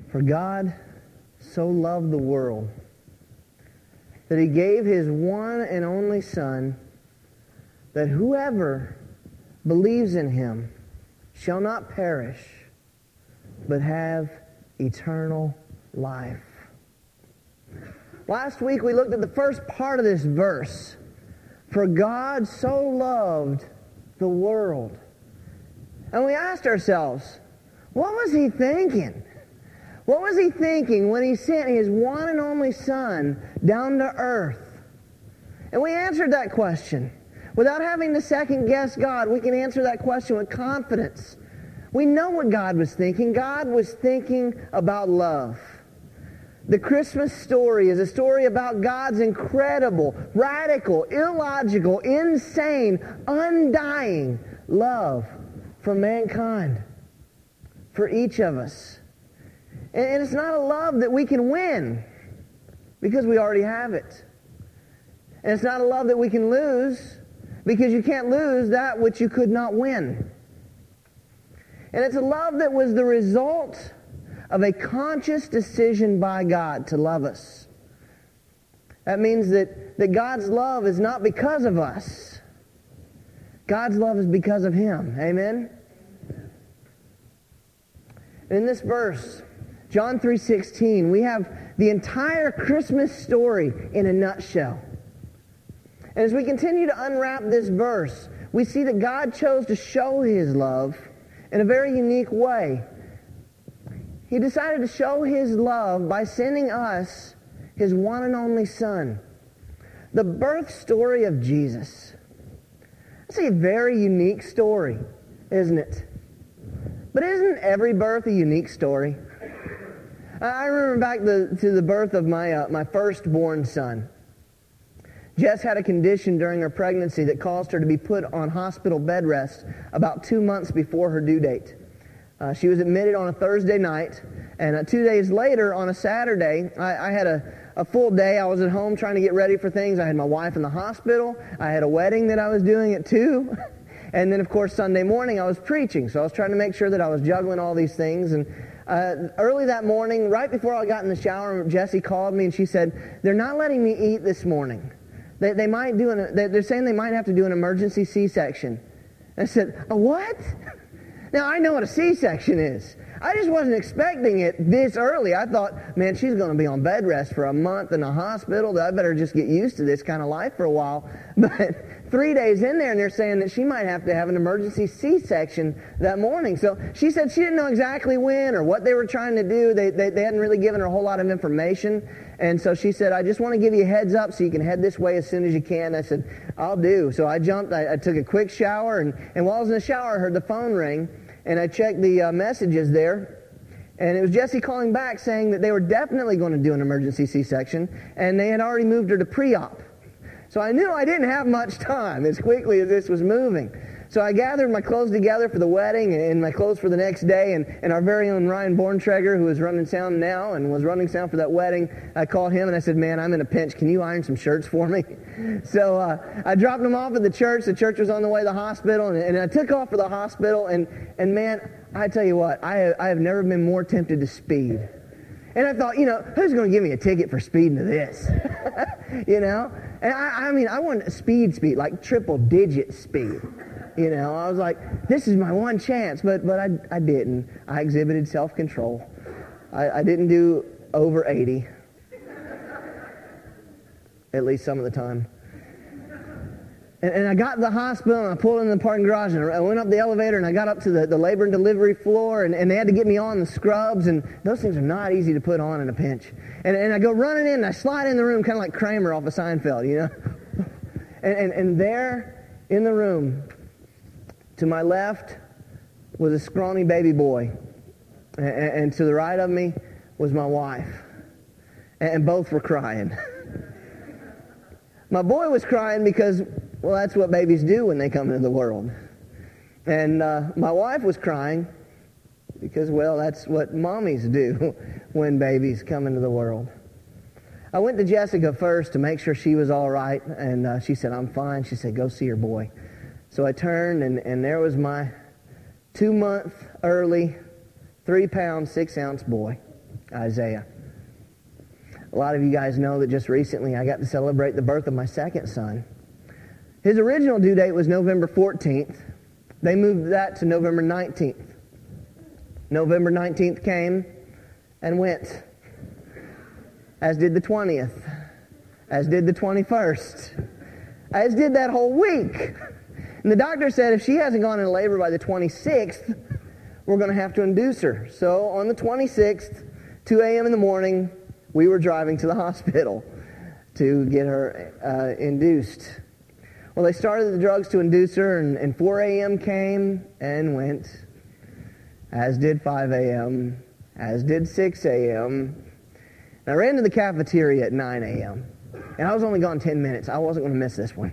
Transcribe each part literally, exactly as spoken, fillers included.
For God so loved the world that he gave his one and only Son, that whoever believes in him shall not perish, but have eternal life. Last week we looked at the first part of this verse. For God so loved the world. And we asked ourselves, what was he thinking? What was he thinking when he sent his one and only Son down to earth? And we answered that question. Without having to second guess God, we can answer that question with confidence. We know what God was thinking. God was thinking about love. The Christmas story is a story about God's incredible, radical, illogical, insane, undying love for mankind, for each of us. And it's not a love that we can win, because we already have it. And it's not a love that we can lose, because you can't lose that which you could not win. And it's a love that was the result of a conscious decision by God to love us. That means that, that God's love is not because of us. God's love is because of Him. Amen? And in this verse, John three sixteen, we have the entire Christmas story in a nutshell. And as we continue to unwrap this verse, we see that God chose to show His love in a very unique way. He decided to show His love by sending us His one and only Son. The birth story of Jesus. It's a very unique story, isn't it? But isn't every birth a unique story? I remember back the, to the birth of my, uh, my firstborn son. Jess had a condition during her pregnancy that caused her to be put on hospital bed rest about two months before her due date. Uh, she was admitted on a Thursday night, and uh, two days later, on a Saturday, I, I had a, a full day. I was at home trying to get ready for things. I had my wife in the hospital. I had a wedding that I was doing at two. And then, of course, Sunday morning, I was preaching. So I was trying to make sure that I was juggling all these things. And uh, early that morning, right before I got in the shower, Jessie called me and she said, they're not letting me eat this morning. They, they might do an, they're saying they might have to do an emergency C-section. I said, a what? Now, I know what a C-section is. I just wasn't expecting it this early. I thought, man, she's going to be on bed rest for a month in a hospital. I better just get used to this kind of life for a while. But three days in there, and they're saying that she might have to have an emergency C-section that morning. So she said she didn't know exactly when or what they were trying to do. They, they, they hadn't really given her a whole lot of information. And so she said, I just want to give you a heads up so you can head this way as soon as you can. I said, I'll do. So I jumped. I, I took a quick shower. And, and while I was in the shower, I heard the phone ring. And I checked the uh, messages there, and it was Jessie calling back saying that they were definitely going to do an emergency C-section, and they had already moved her to pre-op. So I knew I didn't have much time as quickly as this was moving. So I gathered my clothes together for the wedding and my clothes for the next day, and, and our very own Ryan Borntreger, who is running sound now and was running sound for that wedding, I called him and I said, man, I'm in a pinch. Can you iron some shirts for me? So uh, I dropped them off at the church. The church was on the way to the hospital, and, and I took off for the hospital, and, and man, I tell you what, I have, I have never been more tempted to speed. And I thought, you know, who's going to give me a ticket for speeding to this? You know? And I, I mean, I wanted speed, speed, like triple digit speed. You know, I was like, this is my one chance, but but I, I didn't. I exhibited self-control. I, I didn't do over eighty, at least some of the time. And, and I got to the hospital, and I pulled in the parking garage, and I went up the elevator, and I got up to the, the labor and delivery floor, and, and they had to get me on the scrubs, and those things are not easy to put on in a pinch. And, and I go running in, and I slide in the room, kind of like Kramer off of Seinfeld, you know? And, and, and there in the room, to my left was a scrawny baby boy, and, and to the right of me was my wife, and both were crying. My boy was crying because, well, that's what babies do when they come into the world. And uh, my wife was crying because, well, that's what mommies do when babies come into the world. I went to Jessica first to make sure she was all right, and uh, she said, I'm fine. She said, go see your boy. So I turned, and, and there was my two-month early, three-pound, six-ounce boy. Isaiah. A lot of you guys know that just recently I got to celebrate the birth of my second son. His original due date was November fourteenth. They moved that to November nineteenth. November nineteenth came and went, as did the twentieth, as did the twenty-first, as did that whole week. And the doctor said if she hasn't gone into labor by the twenty-sixth, we're going to have to induce her. So on the twenty-sixth, two a.m. in the morning, we were driving to the hospital to get her uh, induced. Well, they started the drugs to induce her, and, and four a.m. came and went, as did five a.m., as did six a.m. And I ran to the cafeteria at nine a.m., and I was only gone ten minutes. I wasn't going to miss this one.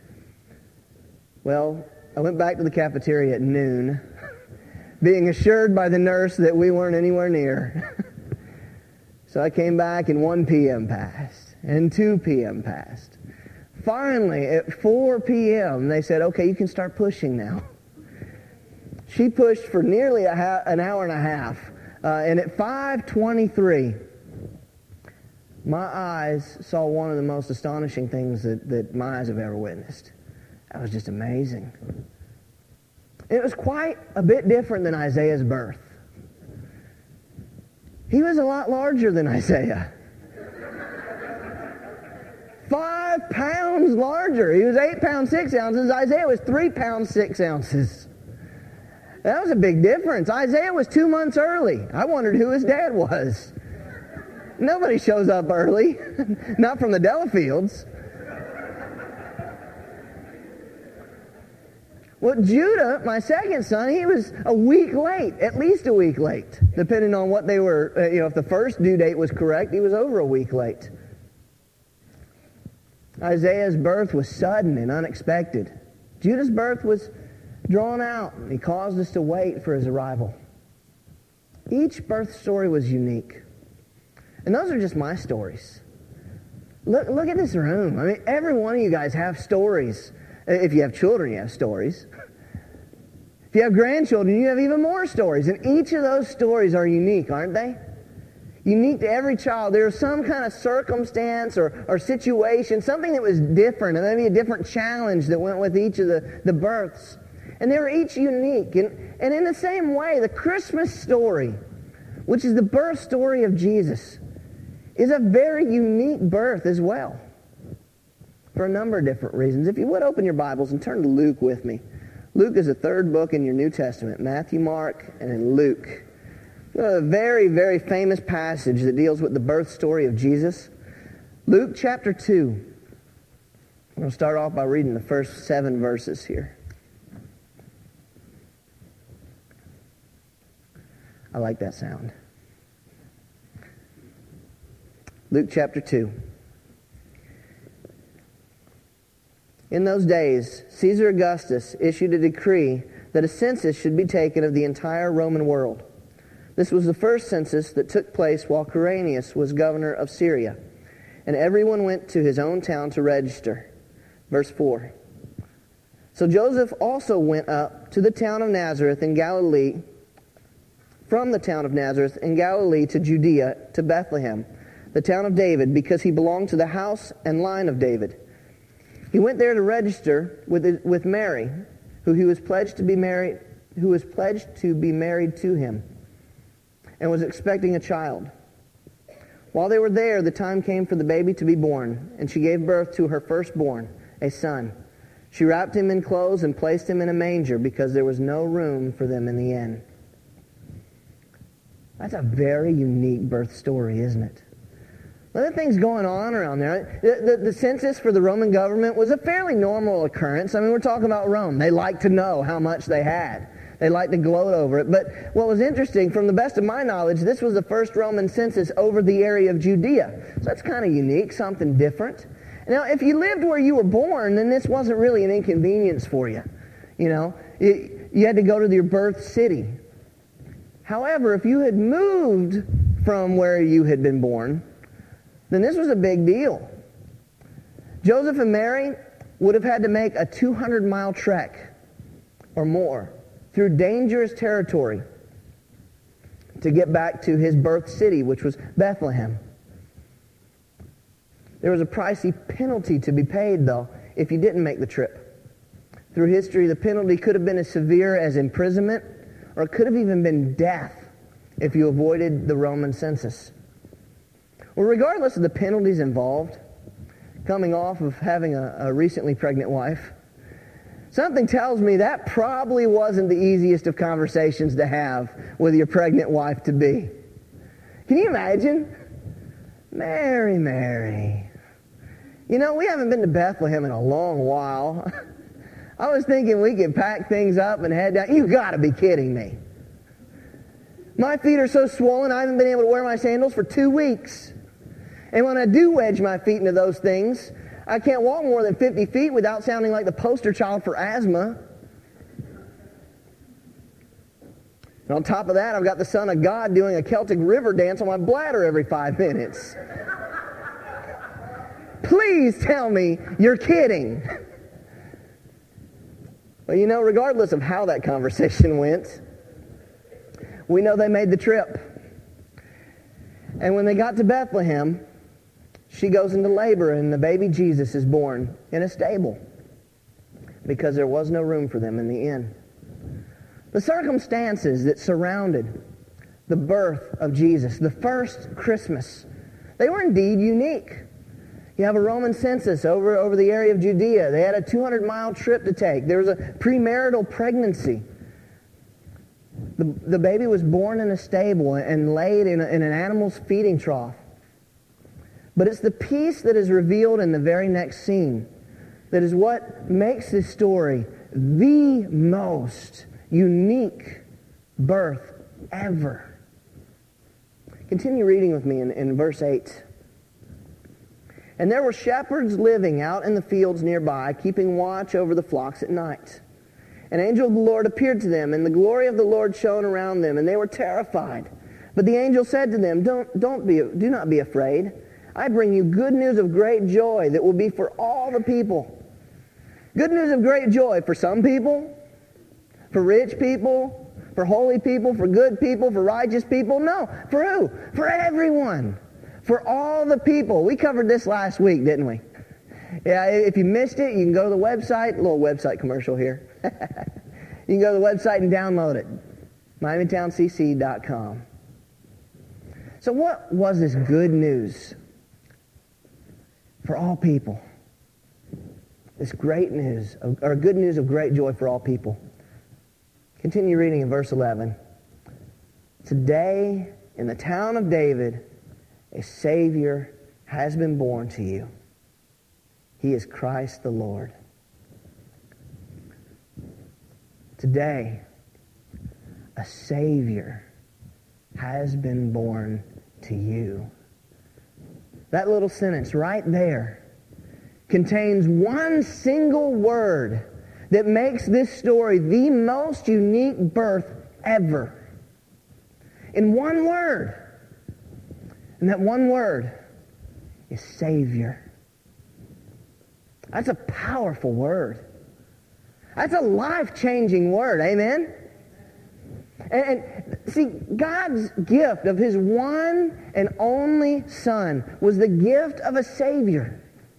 Well, I went back to the cafeteria at noon, being assured by the nurse that we weren't anywhere near. So I came back, and one p.m. passed, and two p.m. passed. Finally, at four p.m., they said, okay, you can start pushing now. She pushed for nearly a ha- an hour and a half. Uh, and at five twenty-three, my eyes saw one of the most astonishing things that, that my eyes have ever witnessed. That was just amazing. It was quite a bit different than Isaiah's birth. He was a lot larger than Isaiah. Five pounds larger. He was eight pounds, six ounces. Isaiah was three pounds, six ounces. That was a big difference. Isaiah was two months early. I wondered who his dad was. Nobody shows up early. Not from the Delafields. Well, Judah, my second son, he was a week late, at least a week late, depending on what they were, uh, you know, if the first due date was correct, he was over a week late. Isaiah's birth was sudden and unexpected. Judah's birth was drawn out. He caused us to wait for his arrival. Each birth story was unique. And those are just my stories. Look, look at this room. I mean, every one of you guys have stories. If you have children, you have stories. If you have grandchildren, you have even more stories. And each of those stories are unique, aren't they? Unique to every child. There was some kind of circumstance or, or situation, something that was different, and maybe a different challenge that went with each of the, the births. And they were each unique. And, and in the same way, the Christmas story, which is the birth story of Jesus, is a very unique birth as well, for a number of different reasons. If you would open your Bibles and turn to Luke with me. Luke is the third book in your New Testament. Matthew, Mark, and then Luke. A very, very famous passage that deals with the birth story of Jesus. Luke chapter two. I'm going to start off by reading the first seven verses here. I like that sound. Luke chapter two. In those days, Caesar Augustus issued a decree that a census should be taken of the entire Roman world. This was the first census that took place while Quirinius was governor of Syria, and everyone went to his own town to register. Verse four. So Joseph also went up to the town of Nazareth in Galilee, from the town of Nazareth in Galilee to Judea, to Bethlehem, the town of David, because he belonged to the house and line of David. He went there to register with with Mary, who he was pledged to be married, who was pledged to be married to him, and was expecting a child. While they were there, the time came for the baby to be born, and she gave birth to her firstborn, a son. She wrapped him in clothes and placed him in a manger because there was no room for them in the inn. That's a very unique birth story, isn't it? Other things going on around there. The, the, the census for the Roman government was a fairly normal occurrence. I mean, we're talking about Rome. They like to know how much they had. They like to gloat over it. But what was interesting, from the best of my knowledge, this was the first Roman census over the area of Judea. So that's kind of unique, something different. Now, if you lived where you were born, then this wasn't really an inconvenience for you. You know, you, you had to go to your birth city. However, if you had moved from where you had been born, then this was a big deal. Joseph and Mary would have had to make a two hundred mile trek or more through dangerous territory to get back to his birth city, which was Bethlehem. There was a pricey penalty to be paid, though, if you didn't make the trip. Through history, the penalty could have been as severe as imprisonment, or it could have even been death if you avoided the Roman census. Well, regardless of the penalties involved, coming off of having a, a recently pregnant wife, something tells me that probably wasn't the easiest of conversations to have with your pregnant wife-to-be. Can you imagine? Mary, Mary. You know, we haven't been to Bethlehem in a long while. I was thinking we could pack things up and head down. You've got to be kidding me. My feet are so swollen I haven't been able to wear my sandals for two weeks. And when I do wedge my feet into those things, I can't walk more than fifty feet without sounding like the poster child for asthma. And on top of that, I've got the Son of God doing a Celtic river dance on my bladder every five minutes. Please tell me you're kidding. Well, you know, regardless of how that conversation went, we know they made the trip. And when they got to Bethlehem, she goes into labor and the baby Jesus is born in a stable because there was no room for them in the inn. The circumstances that surrounded the birth of Jesus, the first Christmas, they were indeed unique. You have a Roman census over, over the area of Judea. They had a two hundred mile trip to take. There was a premarital pregnancy. The, the baby was born in a stable and laid in, a, in an animal's feeding trough. But it's the peace that is revealed in the very next scene that is what makes this story the most unique birth ever. Continue reading with me in, in verse eight. And there were shepherds living out in the fields nearby, keeping watch over the flocks at night. An angel of the Lord appeared to them, and the glory of the Lord shone around them, and they were terrified. But the angel said to them, Don't, don't be, do not be afraid. I bring you good news of great joy that will be for all the people. Good news of great joy for some people, for rich people, for holy people, for good people, for righteous people. No, for who? For everyone. For all the people. We covered this last week, didn't we? Yeah, if you missed it, you can go to the website. A little website commercial here. You can go to the website and download it. Miami Town C C dot com. So what was this good news for all people? This great news, or good news of great joy for all people. Continue reading in verse eleven. Today, in the town of David, a Savior has been born to you. He is Christ the Lord. Today, a Savior has been born to you. That little sentence right there contains one single word that makes this story the most unique birth ever. In one word. And that one word is Savior. That's a powerful word. That's a life-changing word. Amen? And, and see, God's gift of His one and only Son was the gift of a Savior.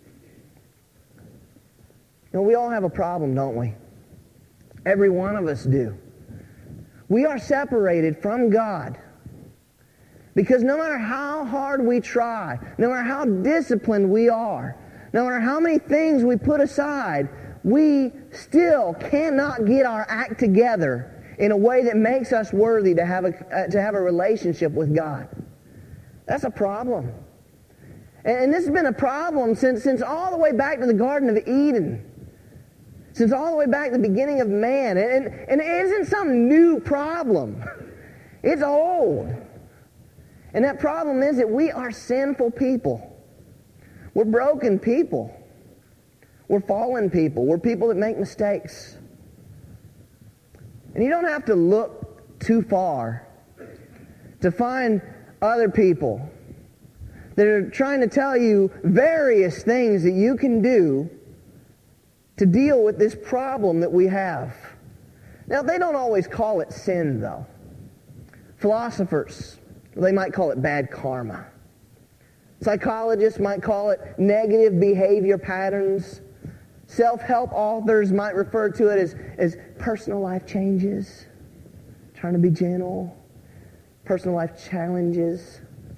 You know, we all have a problem, don't we? Every one of us do. We are separated from God. Because no matter how hard we try, no matter how disciplined we are, no matter how many things we put aside, we still cannot get our act together in a way that makes us worthy to have a, uh, to have a relationship with God. That's a problem. And, and this has been a problem since, since all the way back to the Garden of Eden. Since all the way back to the beginning of man. And, and, and it isn't some new problem. It's old. And that problem is that we are sinful people. We're broken people. We're fallen people. We're people that make mistakes. And you don't have to look too far to find other people that are trying to tell you various things that you can do to deal with this problem that we have. Now, they don't always call it sin, though. Philosophers, they might call it bad karma. Psychologists might call it negative behavior patterns. Self-help authors might refer to it as, as personal life changes, trying to be gentle, personal life challenges.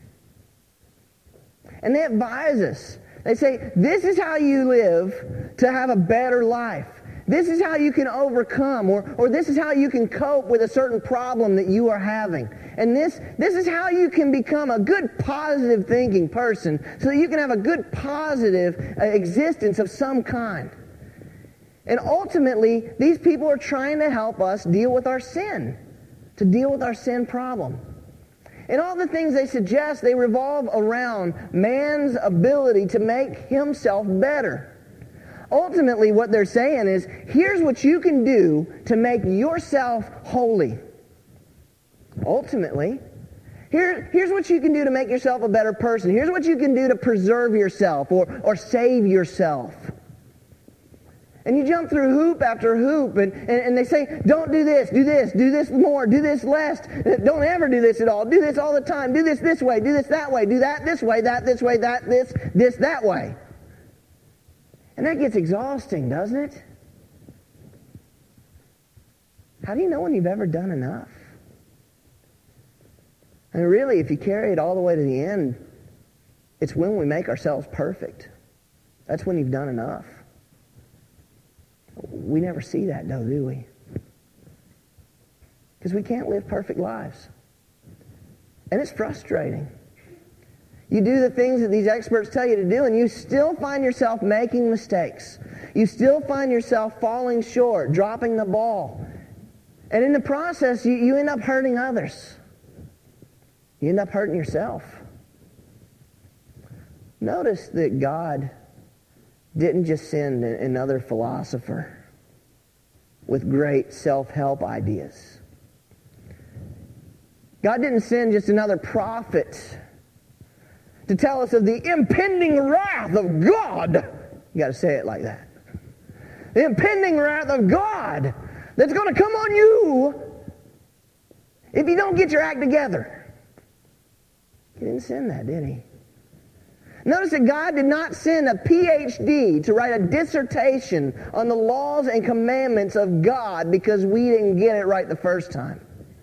And they advise us. They say, this is how you live to have a better life. This is how you can overcome, or, or this is how you can cope with a certain problem that you are having. And this, this is how you can become a good, positive thinking person so that you can have a good, positive uh, existence of some kind. And ultimately, these people are trying to help us deal with our sin, to deal with our sin problem. And all the things they suggest, they revolve around man's ability to make himself better. Ultimately, what they're saying is, here's what you can do to make yourself holy. Ultimately, here, here's what you can do to make yourself a better person. Here's what you can do to preserve yourself or, or save yourself. And you jump through hoop after hoop, and, and, and they say, don't do this, do this, do this more, do this less. Don't ever do this at all. Do this all the time. Do this this way, do this that way, do that this way, that this way, that this, this that way. And that gets exhausting, doesn't it? How do you know when you've ever done enough? And really, if you carry it all the way to the end, it's when we make ourselves perfect. That's when you've done enough. We never see that, though, do we? Because we can't live perfect lives. And it's frustrating. You do the things that these experts tell you to do, and you still find yourself making mistakes. You still find yourself falling short, dropping the ball. And in the process, you, you end up hurting others. You end up hurting yourself. Notice that God didn't just send another philosopher with great self-help ideas. God didn't send just another prophet to tell us of the impending wrath of God. You got to say it like that. The impending wrath of God that's going to come on you if you don't get your act together. He didn't send that, did he? Notice that God did not send a P H D to write a dissertation on the laws and commandments of God because we didn't get it right the first time.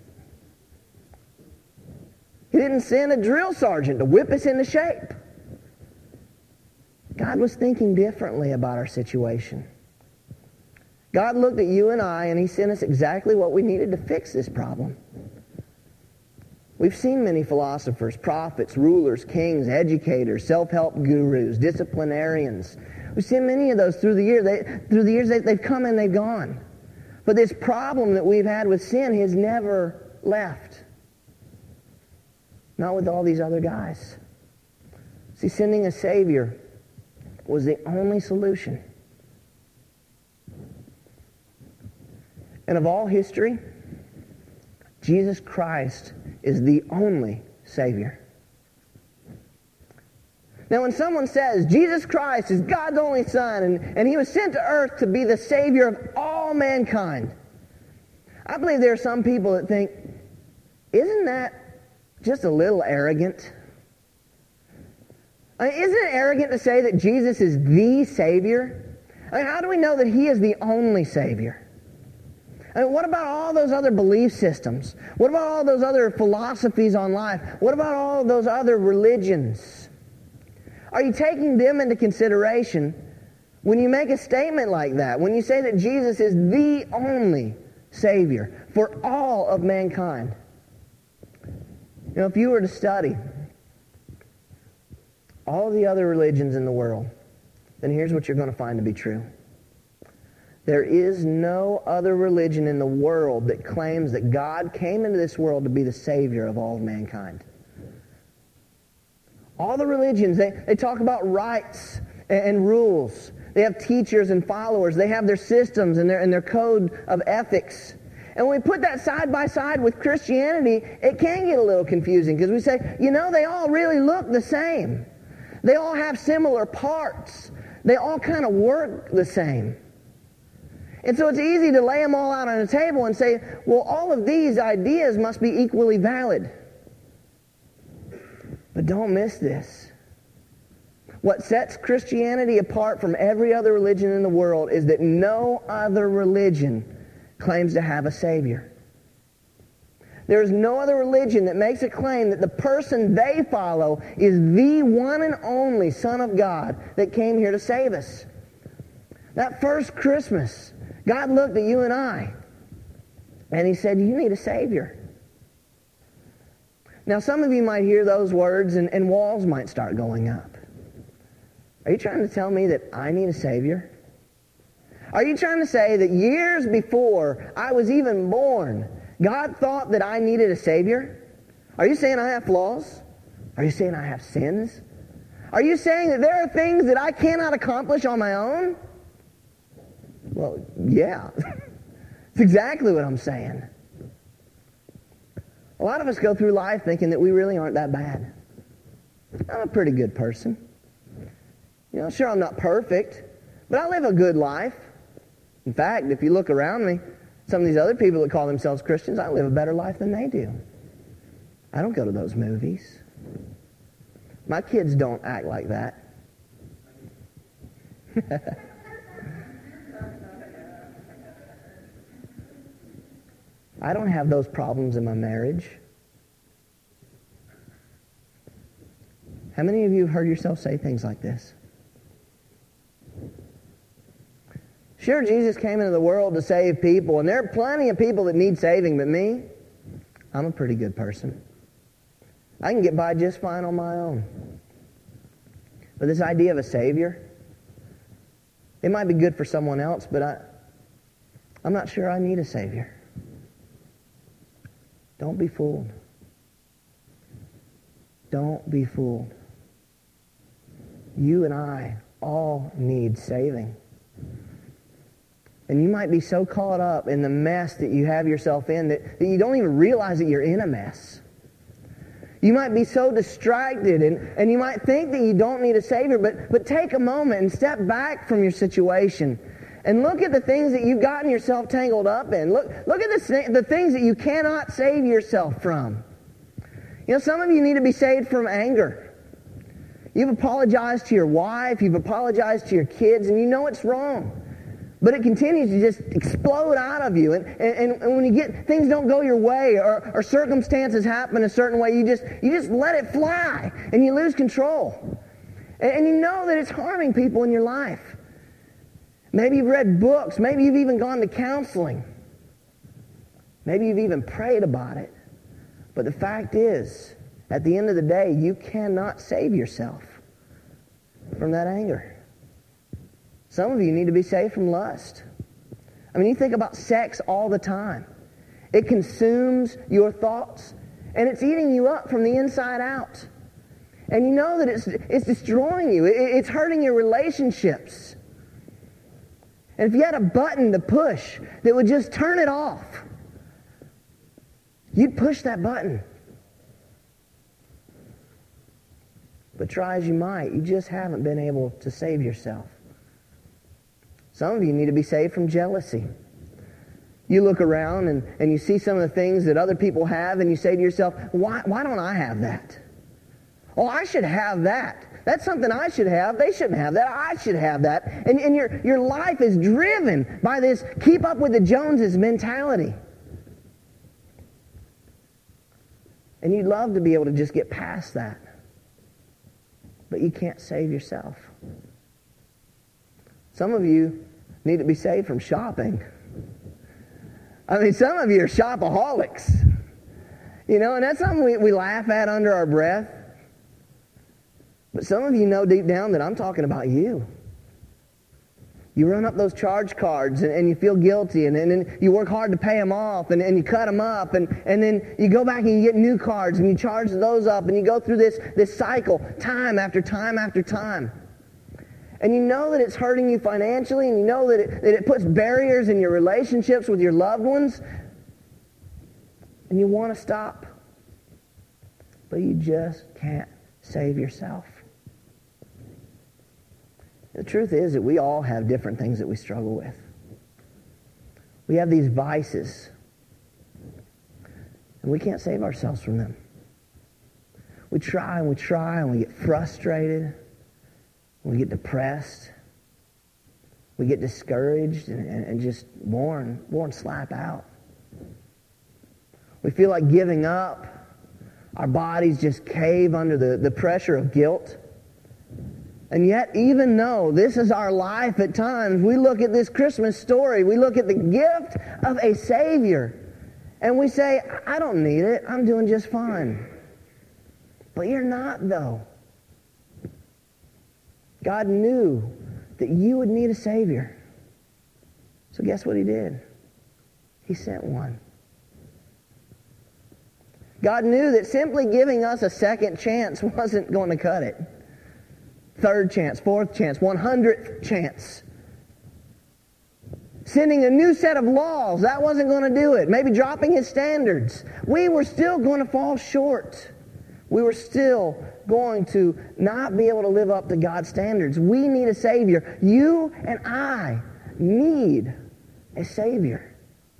He didn't send a drill sergeant to whip us into shape. God was thinking differently about our situation. God looked at you and I, and He sent us exactly what we needed to fix this problem. We've seen many philosophers, prophets, rulers, kings, educators, self-help gurus, disciplinarians. We've seen many of those through the years. They, through the years, they, they've come and they've gone. But this problem that we've had with sin has never left. Not with all these other guys. See, sending a Savior was the only solution. And of all history, Jesus Christ is the only Savior. Now, when someone says Jesus Christ is God's only Son and, and He was sent to earth to be the Savior of all mankind, I believe there are some people that think, isn't that just a little arrogant? I mean, isn't it arrogant to say that Jesus is the Savior? I mean, how do we know that He is the only Savior? I mean, what about all those other belief systems? What about all those other philosophies on life? What about all those other religions? Are you taking them into consideration when you make a statement like that? When you say that Jesus is the only Savior for all of mankind? You know, if you were to study all the other religions in the world, then here's what you're going to find to be true. There is no other religion in the world that claims that God came into this world to be the Savior of all of mankind. All the religions, they, they talk about rights and, and rules. They have teachers and followers. They have their systems and their, and their code of ethics. And when we put that side by side with Christianity, it can get a little confusing because we say, you know, they all really look the same. They all have similar parts. They all kind of work the same. And so it's easy to lay them all out on a table and say, well, all of these ideas must be equally valid. But don't miss this. What sets Christianity apart from every other religion in the world is that no other religion claims to have a Savior. There is no other religion that makes a claim that the person they follow is the one and only Son of God that came here to save us. That first Christmas, God looked at you and I, and He said, you need a Savior. Now, some of you might hear those words, and, and walls might start going up. Are you trying to tell me that I need a Savior? Are you trying to say that years before I was even born, God thought that I needed a Savior? Are you saying I have flaws? Are you saying I have sins? Are you saying that there are things that I cannot accomplish on my own? Well, yeah. That's exactly what I'm saying. A lot of us go through life thinking that we really aren't that bad. I'm a pretty good person. You know, sure, I'm not perfect, but I live a good life. In fact, if you look around me, some of these other people that call themselves Christians, I live a better life than they do. I don't go to those movies. My kids don't act like that. I don't have those problems in my marriage. How many of you have heard yourself say things like this? Sure, Jesus came into the world to save people, and there are plenty of people that need saving, but me, I'm a pretty good person. I can get by just fine on my own. But this idea of a Savior, it might be good for someone else, but I, I'm not sure I need a Savior. Don't be fooled. Don't be fooled. You and I all need saving. And you might be so caught up in the mess that you have yourself in that, that you don't even realize that you're in a mess. You might be so distracted and, and you might think that you don't need a Savior, but, but take a moment and step back from your situation and look at the things that you've gotten yourself tangled up in. Look, look at the, the things that you cannot save yourself from. You know, some of you need to be saved from anger. You've apologized to your wife, you've apologized to your kids, and you know it's wrong. But it continues to just explode out of you. And, and, and when you get, things don't go your way or, or circumstances happen a certain way, you just, you just let it fly and you lose control. And, and you know that it's harming people in your life. Maybe you've read books. Maybe you've even gone to counseling. Maybe you've even prayed about it. But the fact is, at the end of the day, you cannot save yourself from that anger. Some of you need to be saved from lust. I mean, you think about sex all the time. It consumes your thoughts, and it's eating you up from the inside out. And you know that it's, it's destroying you. It, it's hurting your relationships. And if you had a button to push that would just turn it off, you'd push that button. But try as you might, you just haven't been able to save yourself. Some of you need to be saved from jealousy. You look around and, and you see some of the things that other people have and you say to yourself, why, why don't I have that? Oh, I should have that. That's something I should have. They shouldn't have that. I should have that. And, and your, your life is driven by this keep up with the Joneses mentality. And you'd love to be able to just get past that. But you can't save yourself. Some of you need to be saved from shopping. I mean, some of you are shopaholics. You know, and that's something we, we laugh at under our breath. But some of you know deep down that I'm talking about you. You run up those charge cards and, and you feel guilty, and, and then you work hard to pay them off, and, and you cut them up, and, and then you go back and you get new cards and you charge those up, and you go through this, this cycle time after time after time. And you know that it's hurting you financially, and you know that it, that it puts barriers in your relationships with your loved ones, and you want to stop. But you just can't save yourself. The truth is that we all have different things that we struggle with. We have these vices, and we can't save ourselves from them. We try and we try and we get frustrated. We get depressed. We get discouraged and, and, and just worn, worn slap out. We feel like giving up. Our bodies just cave under the, the pressure of guilt. And yet, even though this is our life at times, we look at this Christmas story, we look at the gift of a Savior, and we say, I don't need it. I'm doing just fine. But you're not, though. God knew that you would need a Savior. So guess what He did? He sent one. God knew that simply giving us a second chance wasn't going to cut it. Third chance, fourth chance, one hundredth chance. Sending a new set of laws, that wasn't going to do it. Maybe dropping His standards. We were still going to fall short. We were still going to not be able to live up to God's standards. We need a Savior. You and I need a Savior.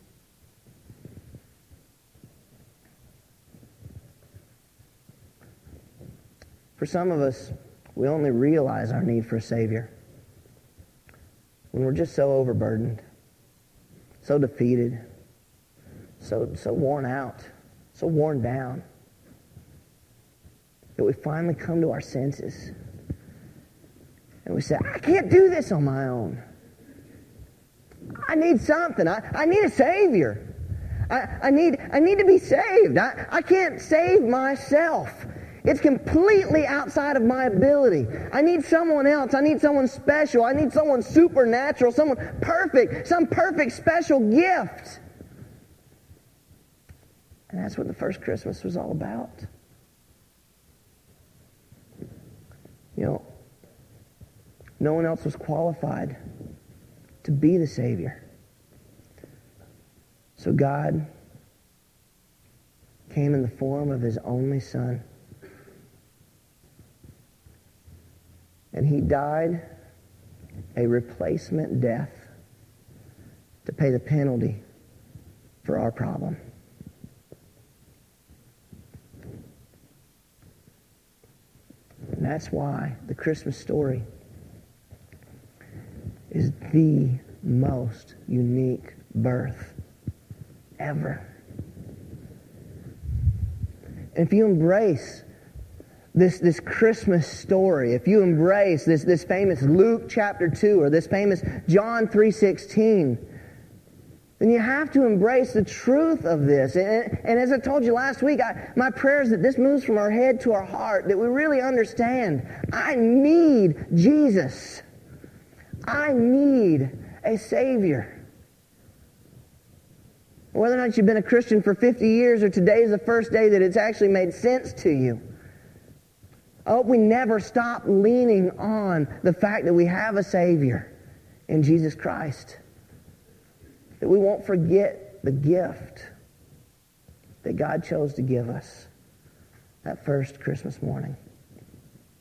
For some of us, we only realize our need for a Savior when we're just so overburdened, so defeated, so, so worn out, so worn down, that we finally come to our senses and we say, I can't do this on my own. I need something. I, I need a Savior. I, I, need, I need to be saved. I, I can't save myself. It's completely outside of my ability. I need someone else. I need someone special. I need someone supernatural, someone perfect, some perfect special gift. And that's what the first Christmas was all about. You know, no one else was qualified to be the Savior. So God came in the form of His only Son. And He died a replacement death to pay the penalty for our problem. And that's why the Christmas story is the most unique birth ever. And if you embrace this, this Christmas story, if you embrace this, this famous Luke chapter two or this famous John three sixteen, then you have to embrace the truth of this. And, and as I told you last week, I, my prayer is that this moves from our head to our heart, that we really understand, I need Jesus. I need a Savior. Whether or not you've been a Christian for fifty years or today is the first day that it's actually made sense to you, I hope we never stop leaning on the fact that we have a Savior in Jesus Christ. That we won't forget the gift that God chose to give us that first Christmas morning.